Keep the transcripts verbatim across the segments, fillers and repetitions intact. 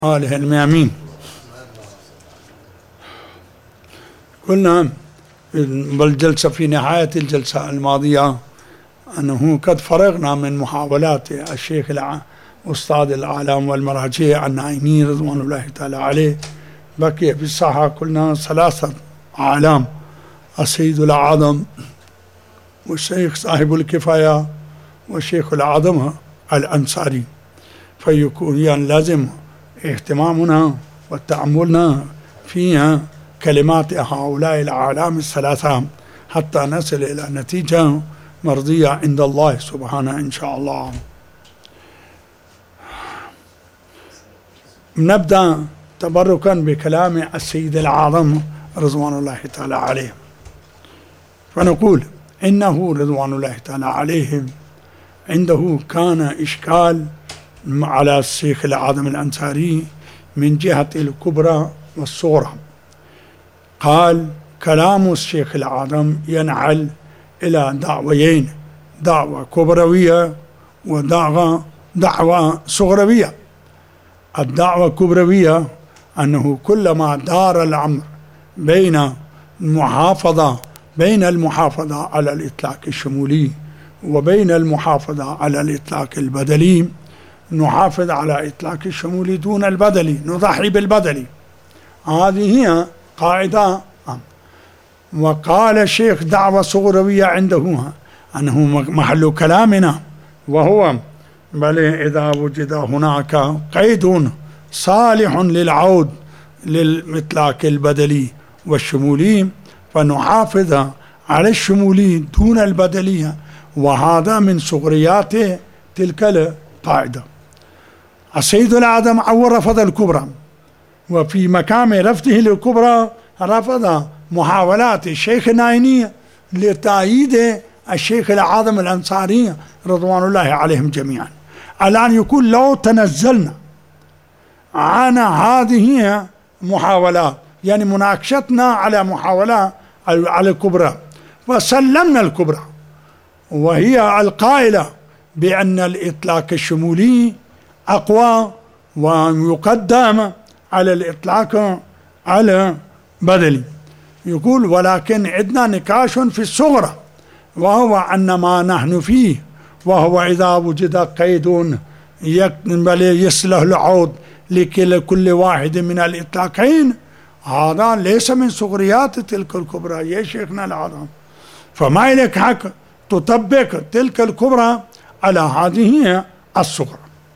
آله الميامين. قلنا بالجلسة في نهاية الجلسة الماضية أنه قد فرغنا من محاولات الشيخ أستاذ الأعلام والمراجع النعيمي رضوان الله تعالى عليه. بقي في الساحة قلنا ثلاثة أعلام: السيد الأعظم، والشيخ صاحب الكفاية، والشيخ الأعظم الأنصاري. فيكون يعني لازم اهتمامنا وتأملنا في كلمات هؤلاء الأعلام الثلاثة حتى نصل إلى نتيجة مرضية عند الله سبحانه إن شاء الله. نبدأ تبركا بكلام السيد الأعظم رضوان الله تعالى عليه، فنقول إنه رضوان الله تعالى عليه عنده كان إشكال على الشيخ الأعظم الأنصاري من جهة الكبرى والصغرى. قال كلام الشيخ الأعظم ينعل إلى دعويين: دعوة كبروية ودعوة دعوة صغروية. الدعوة الكبروية أنه كلما دار الأمر بين المحافظة بين المحافظة على الإطلاق الشمولي وبين المحافظة على الإطلاق البدلي، نحافظ على إطلاق الشمولي دون البدلي، نضحي بالبدلي. هذه هي قاعدة. وقال الشيخ دعوة صغروية عنده أنه محل كلامنا، وهو بل إذا وجد هناك قيد صالح للعود للإطلاق البدلي والشمولي فنحافظ على الشمولي دون البدلية، وهذا من صغريات تلك القاعدة. السيد الأعظم أول رفض الكبرى، وفي مقام رفضه للكبرى رفض محاولات الشيخ النعيمي لتأييد الشيخ الأعظم الأنصاري رضوان الله عليهم جميعا. الآن يقول لو تنزلنا عن هذه محاولات، يعني مناقشتنا على محاولة على الكبرى وسلمنا الكبرى، وهي القائلة بأن الإطلاق الشمولي أقوى ويقدم على الإطلاق على بدلي. يقول ولكن عندنا نقاش في الصغرى، وهو أن ما نحن فيه، وهو إذا وجد قيد يصلح العود لكل واحد من الإطلاقين، هذا ليس من صغريات تلك الكبرى يا شيخنا الأعظم. فما لك حق تطبق تلك الكبرى على هذه الصغرى.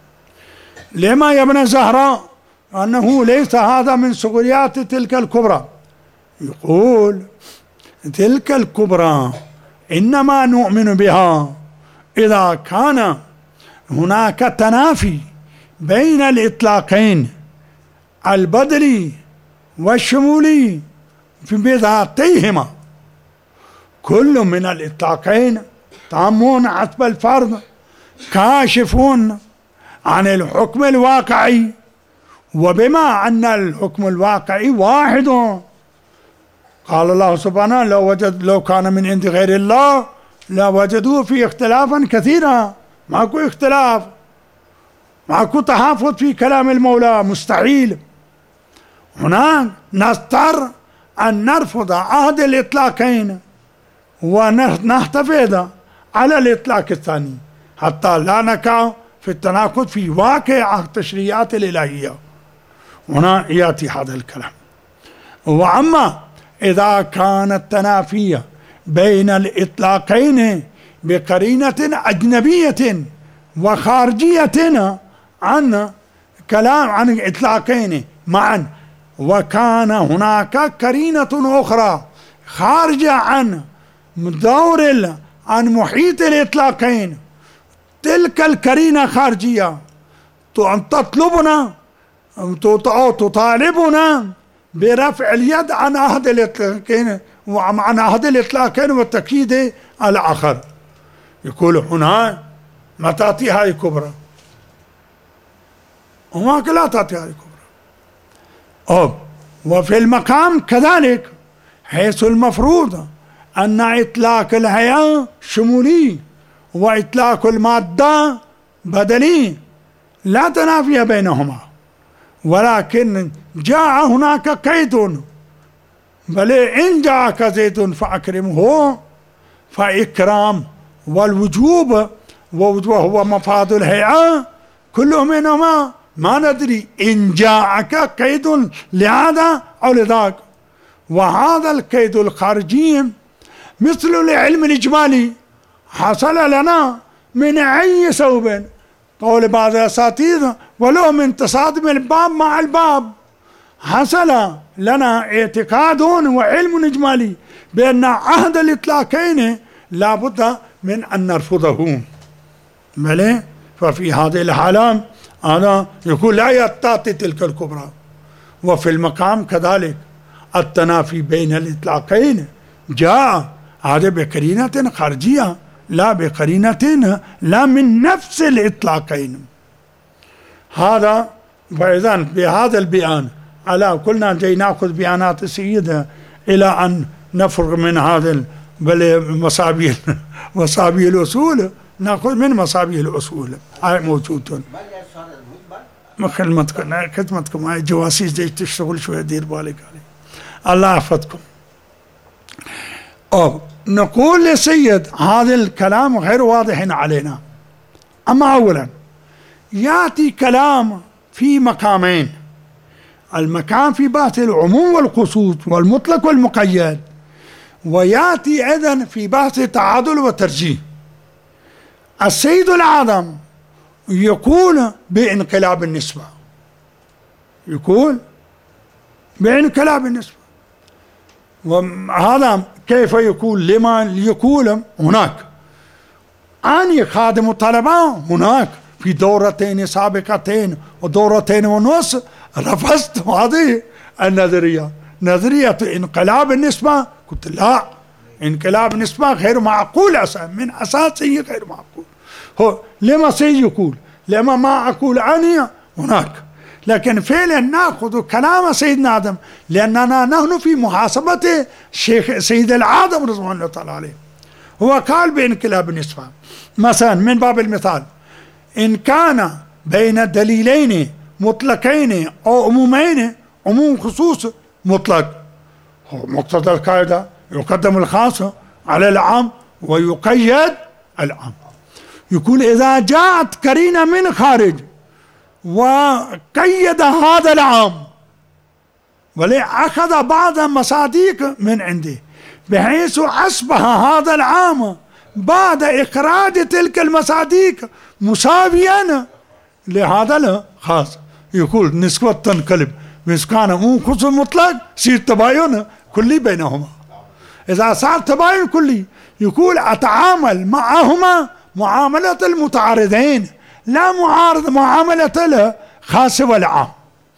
لما يا ابن زهراء أنه ليس هذا من صغريات تلك الكبرى؟ يقول تلك الكبرى إنما نؤمن بها إذا كان هناك تنافي بين الإطلاقين البدلي والشمولي في بذاتيهما. كل من الإطلاقين تامون عتب الفرض، كاشفون عن الحكم الواقعي، وبما أن الحكم الواقعي واحد، قال الله سبحانه لو وجد لو كان من عند غير الله لوجدوا فيه اختلافا كثيرا. ماكو اختلاف، ماكو تحافظ في كلام المولى، مستحيل. هنا نضطر أن نرفض عهد الإطلاقين ونحتفظ على الإطلاق الثاني حتى لا نقع في التناقض في واقع التشريعات الإلهية. هنا يأتي هذا الكلام. وأما إذا كانت تنافية بين الإطلاقين بقرينة أجنبية وخارجية عن كلام عن الإطلاقين معا، وكان هناك قرينة أخرى خارجة عن دور عن محيط الإطلاقين، تلك القرينة خارجية تطلبنا أو تطالبنا برفع اليد عن عهد الإطلاقين وعن عهد الإطلاقين والتأكيد الآخر. يقول هنا ما تأتي هاي كبرى، هناك لا تأتي هاي كبرى. أو وفي المقام كذلك، حيث المفروض أن إطلاق الحياة شمولي وإطلاق المادة بدلي، لا تنافي بينهما، ولكن جاء هناك قيد، بل إن جاءك زيد فأكرمه، فإكرام والوجوب وهو مفاد الهيئة كل منهما ما ندري إن جاءك قيد لهذا أو لذاك. وهذا القيد الخارجي مثل العلم الإجمالي حصل لنا من أي سبب، قول بعض الأساتذة ولو من تصادم الباب مع الباب، حصل لنا اعتقاد وعلم إجمالي بأن عهد الإطلاقين لا بد من أن نرفضه. بلى ففي هذه الحالة أنا يقول لا يتاتي تلك الكبرى. وفي المقام كذلك التنافي بين الإطلاقين جاء هذا بقرينة خارجية لا بقرينة لا من نفس الإطلاقين. هذا فإذا بهذا البيان على كلنا جاي ناخذ بيانات السيدة إلى أن نفرغ من هذا بل مصابيح مصابيح الأصول، ناخذ من مصابيح الأصول هاي موجودة. ما خدمتكم خدمتكم هاي جواسيس جاي تشتغل شوية دير بالك عليه. الله يحفظكم. أو نقول لسيد هذا الكلام غير واضح علينا. أما أولا يأتي كلام في مقامين، المكان في بحث العموم والخصوص والمطلق والمقيد، ويأتي أيضا في بحث التعادل والترجيح. السيد الأعظم يقول بانقلاب النسبة، يقول بانقلاب النسبة. وهذا كيف يقول؟ لما يقول هناك أني خادم الطلبة هناك في دورتين سابقتين ودورتين ونص رفضت هذه النظرية، نظرية انقلاب النسبة. قلت لا، انقلاب النسبة غير معقول أساسا، من أساسه غير معقول. هو لما سيقول لما ما أقول أني هناك، لكن فعلا نأخذ كلام سيدنا آدم لأننا نحن في محاسبة الشيخ سيد العادم رضوان الله تعالى عليه. هو قال بانقلاب النسبة مثلا من باب المثال إن كان بين دليلين مطلقين أو عمومين، عموم خصوص مطلق، هو مقتضى القاعدة يقدم الخاص على العام ويقيد العام. يقول إذا جاءت قرينة من خارج وقيد هذا العام ولأخذ بعض المصادق من عنده بحيث أصبح هذا العام بعد إخراج تلك المصادق مساويا لهذا الخاص، يقول نسبة تنقلب. إذا كان مو خصوص مطلق يصير تباين كلي بينهما. إذا صار تباين كلي يقول أتعامل معهما معاملة المتعارضين لا معارض معاملة الخاص والعام.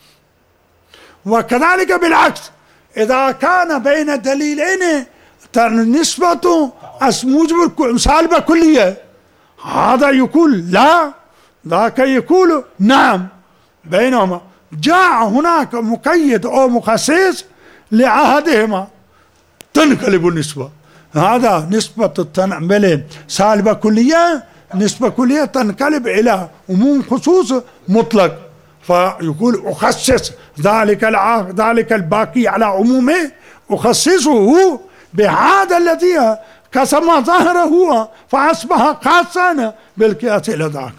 وكذلك بالعكس إذا كان بين دليلين نسبة موجب سالبة كلية، هذا يقول لا، ذاك يقول نعم، بينهما جاء هناك مقيد أو مخصص لعهدهما تنقلب النسبة. هذا نسبة التنقل سالبة كلية، نسبة كلية تنقلب إلى عموم خصوص مطلق، فيقول أخصص ذلك العهد ذلك الباقي على عمومه أخصصه بهذا الذي كسم ظهره فأصبح خاصا بالقياس إلى ذاك.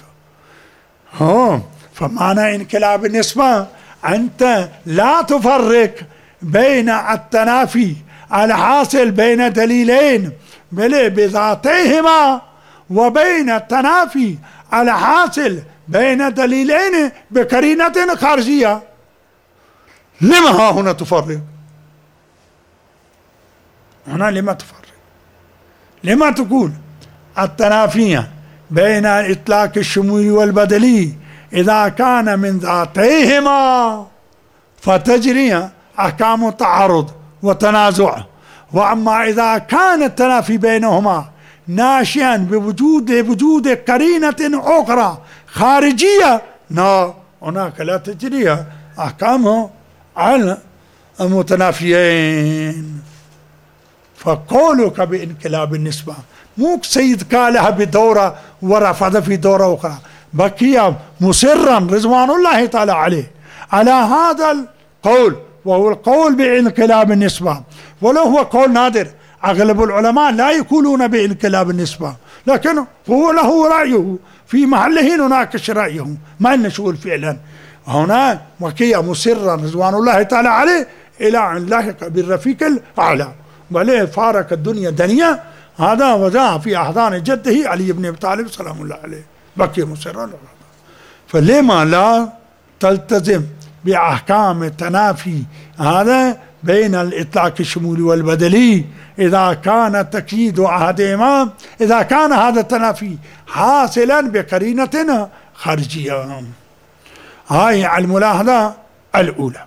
فمعنى انقلاب النسبة أنت لا تفرق بين التنافي الحاصل بين دليلين بذاتيهما وبين التنافي الحاصل بين دليلين بقرينة خارجية. لما ها هنا تفرق؟ هنا لما تفرق؟ لما تقول التنافية بين الإطلاق الشمولي والبدلي إذا كان من ذاتيهما فتجري أحكام التعارض وتنازع، وأما إذا كان التنافي بينهما ناشئا بوجود وجود قرينة أخرى خارجية لا، هناك لا تجري أحكامه على المتنافيين. فقولك بانقلاب النسبة مو سيد قالها بدورة ورفض في دورة أخرى، بقي مصرا رضوان الله تعالى عليه على هذا القول، وهو القول بانقلاب النسبة، ولو هو قول نادر. أغلب العلماء لا يقولون بانقلاب النسبة، لكن هو له رأيه في محله نناقش رأيه، ما نشغل فعلا. هنا بقي مصرا رضوان الله تعالى عليه إلى أن لاحق بالرفيق الأعلى، بل فارق الدنيا دنيا. هذا وجاء في أحضان جده علي بن أبي طالب سلام الله عليه، بقي مصرا. فلما لا تلتزم بأحكام التنافي هذا بين الإطلاق الشمولي والبدلي إذا كان تقييد أحدهما، إذا كان هذا التنافي حاصلا بقرينة خارجية. هاي الملاحظة الأولى.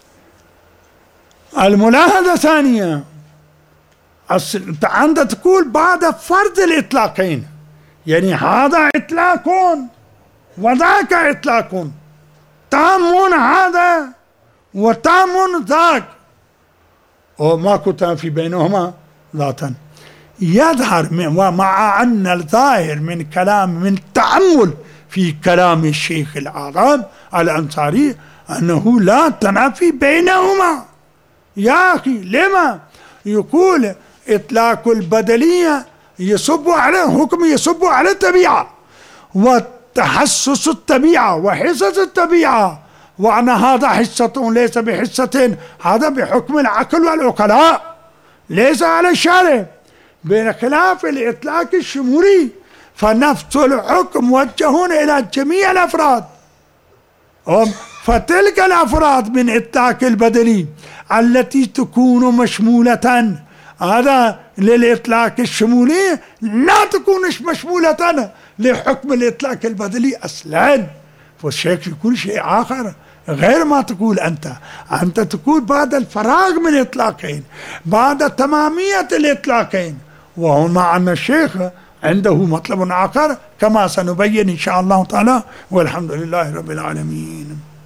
الملاحظة الثانية، أنت عندك تقول بعد فرض الإطلاقين، يعني هذا إطلاق وذاك إطلاق، تام هذا وتام ذاك، وماكو تنافي بينهما ذاتا. يظهر ومع أن الظاهر من كلام من التأمل في كلام الشيخ الأعظم الأنصاري أنه لا تنافي بينهما. يا أخي لما يقول إطلاق البدلية يصب على حكم يصب على الطبيعة وتحسس الطبيعة وحصص الطبيعة، وأن هذا حصة ليس بحصة، هذا بحكم العقل والعقلاء ليس على الشارع، بخلاف الإطلاق الشمولي فنفس الحكم موجه إلى جميع الأفراد. فتلك الأفراد من إطلاق البدلي التي تكون مشمولة هذا للإطلاق الشمولي لا تكون مشمولة لحكم الإطلاق البدلي أصلا. فالشيخ يقول شيء آخر غير ما تقول أنت. أنت تقول بعد الفراغ من الإطلاقين، بعد تمامية الإطلاقين، وهو مع أن الشيخ عنده مطلب آخر كما سنبين إن شاء الله تعالى. والحمد لله رب العالمين.